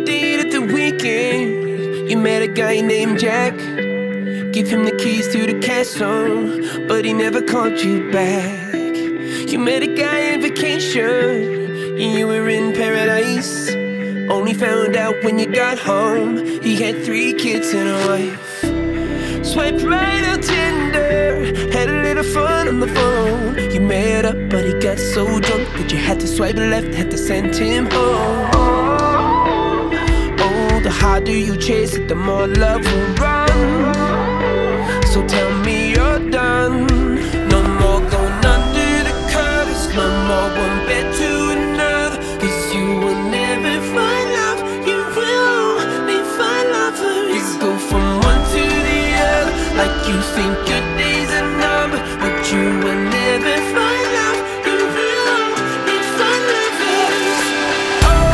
date at the weekend. You met a guy named Jack. Give him the keys to the castle, but he never called you back. You met a guy on vacation, you were in paradise. Only found out when you got home, he had 3 kids and a wife. Swiped right on Tinder, had a little fun on the phone. You met up, but he got so drunk that you had to swipe left, had to send him home. Oh, the harder you chase it, the more love will run. So tell me you're done. No more going under the covers, no more one bed to another. 'Cause you will never find love, you will only find lovers. You go from one to the other, like you think your days are numbered. But you will never find love, you will only find lovers. Oh,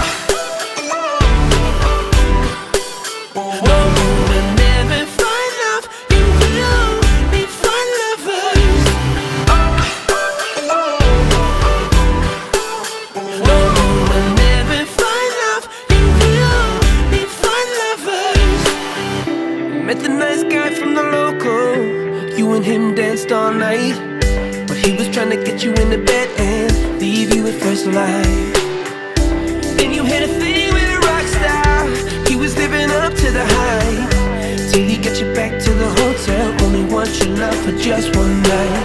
no, you will never find love, you will only find lovers. Oh, no, you will never find love, you will only find lovers. Met the nice guy from the local, you and him danced all night. But he was trying to get you into bed and leave you at first light. Then you had a thing with a rock star, he was living up to the hype. Till he got you back to the hotel, only want your love for just one night.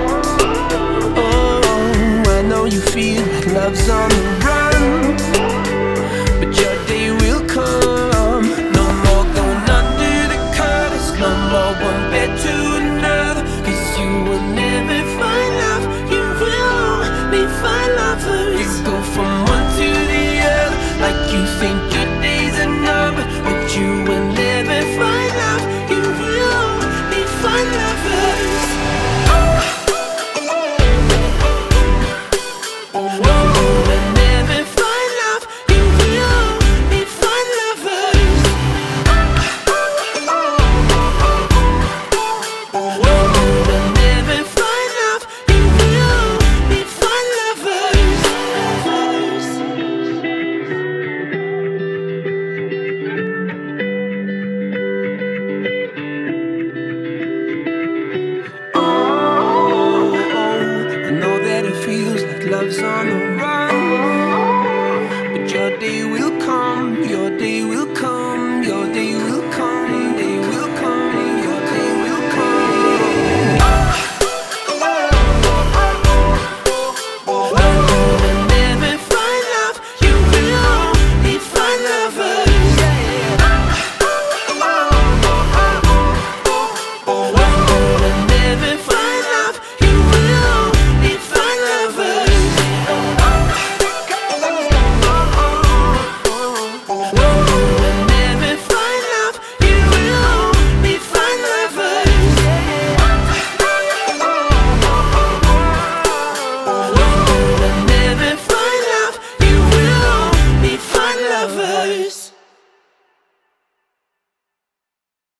Oh, I know you feel like love's on the run, but your day will come. No more going under the covers, no more one bed to another. 'Cause you will never find love, you will only find lovers. You go from one to the other, like you think your days are numbered. But you will never find love, you will only find lovers. Oh, no, you will never find love, you will only find lovers. No, you will never find love, you will only find lovers. Oh, I know that it feels like love's on the run, but your day will come, your day will